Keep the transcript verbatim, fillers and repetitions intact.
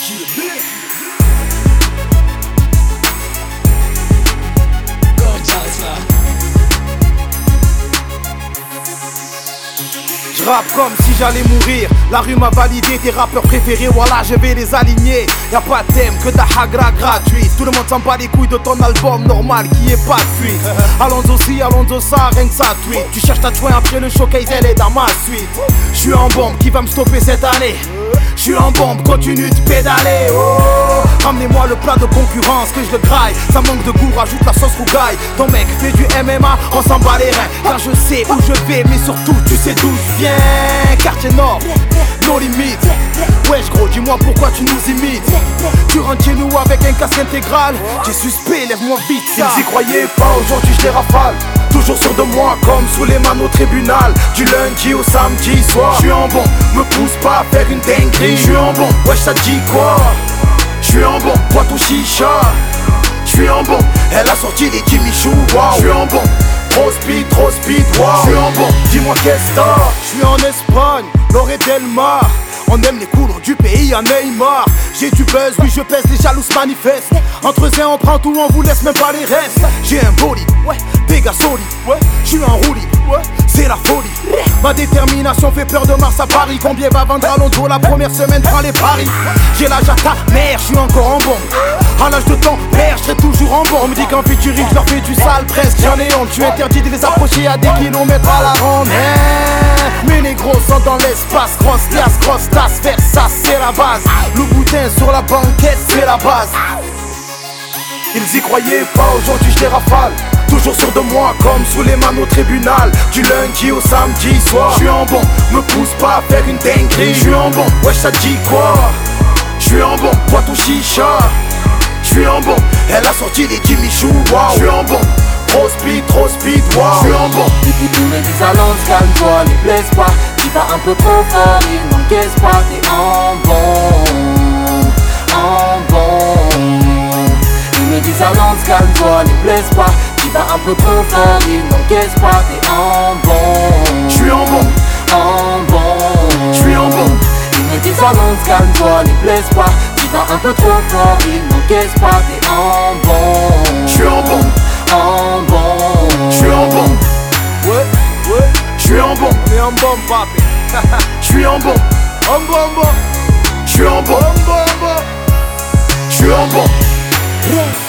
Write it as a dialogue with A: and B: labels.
A: Je rappe comme si j'allais mourir. La rue m'a validé, tes rappeurs préférés, voilà je vais les aligner. Y'a pas de thème que de la hagra gratuite. Tout le monde s'en bat les couilles de ton album normal qui est pas de fuite. Allons aussi, allons ça, rien que ça tweet. Tu cherches ta chouin après le showcase, elle est dans ma suite. J'suis en bombe, qui va me stopper cette année? J'suis en bombe, continue de pédaler. Oh, ramenez-moi le plat de concurrence que je le graille. Ça manque de goût, rajoute la sauce rougaille. Ton mec fait du M M A, on s'en bat les reins. Car je sais où je vais, mais surtout tu sais d'où je viens. Quartier Nord, nos limites. Wesh gros, dis-moi pourquoi tu nous imites. Tu rentres chez nous avec un casque intégral. T'es suspect, lève-moi vite ça. Ils y croyaient pas, aujourd'hui je les rafale. Toujours sûr de moi comme sous les mains au tribunal. Du lundi au samedi soir. J'suis en bon, me pousse pas à faire une dinguerie. J'suis en bon, wesh ça dit quoi? J'suis en bon, bois ton chicha. J'suis en bon, elle a sorti les Jimmy Choo. Wow. J'suis en bon, trop speed, trop speed, wow. J'suis en bon, dis-moi qu'est-ce que t'as? J'suis en Espagne, Loré Del Mar. On aime les couleurs du pays à Neymar. J'ai du buzz, oui je pèse, les jaloux se manifestent. Entre eux on prend tout, on vous laisse même pas les restes. J'ai un bolide, ouais, des gars solides, ouais. J'suis en roue libre, ouais, c'est la folie. Ma détermination fait peur de Mars à Paris. Combien va vendre à Londres la première semaine, prends les paris. J'ai l'âge à ta mère, j'suis encore en bombe. À l'âge de ton père, j'serai toujours en bombe. On me dit qu'en featuring, j'leur fais du sale presque. J'en ai honte, tu interdis de les approcher à des kilomètres à la ronde. Mais les gros sont dans l'espace, grosse glace, grosse tasse, faire ça c'est la base. Le boutin sur la banquette c'est la base. Ils y croyaient pas, aujourd'hui je les rafale. Toujours sûr de moi comme sous les mains au tribunal. Du lundi au samedi soir. J'suis en bon, me pousse pas à faire une dinguerie. J'suis en bon, wesh ça dit quoi? J'suis en bon, bois ton chicha. J'suis en bon, elle a sorti les Jimmy Choo. Wow. J'suis en bon, trop speed, trop speed, wow. J'suis en bon.
B: Tous me disent allons, calme-toi, ne blesse pas. Tu vas un peu trop fort, il n'encaisse pas. T'es en bon, en bon. Ils me disent allons, calme-toi, ne blesse pas. Tu vas un peu trop fort, il n'encaisse pas. T'es en bon,
A: j'suis en bon,
B: en bon.
A: J'suis en bon.
B: Ils me disent allons, calme-toi, ne blesse pas. Tu vas un peu trop fort, il n'encaisse pas. T'es en bon,
A: j'suis en bon,
B: en bon.
A: J'suis en bon, ouais, ouais. J'suis en bon,
C: on est en bon, papi.
A: J'suis en bon,
C: en bon, bon.
A: J'suis en bon,
C: bon, bon, bon.
A: J'suis en bon.